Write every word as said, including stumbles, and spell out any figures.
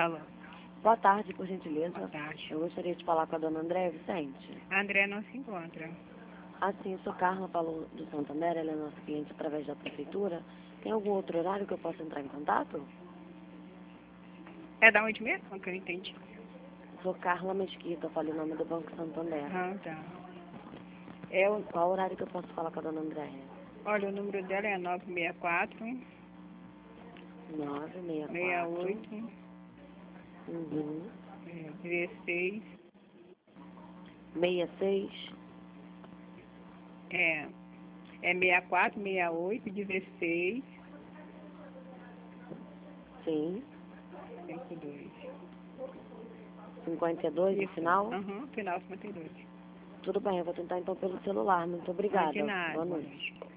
Alô. Boa tarde, por gentileza. Boa tarde. Eu gostaria de falar com a dona Andréia Vicente. A André não se encontra. Assim, eu sou Carla Paulo do Santander, ela é nossa cliente através da prefeitura. Tem algum outro horário que eu possa entrar em contato? É da onde mesmo? Que eu não entendi. Sou Carla Mesquita, falei o nome do Banco Santander. Ah, tá. É o... Qual horário que eu posso falar com a dona Andréia? Olha, o número dela é nove seis quatro, nove seis seis quatro. oito, Uhum. é, dezesseis, seis seis. é, é seis quatro, seis oito, dezesseis, Sim. cinquenta e dois. cinquenta e dois no Isso. final? Aham, final cinquenta e dois. Tudo bem, eu vou tentar então pelo celular. Muito Ah, de obrigada. nada. Boa Boa noite. noite.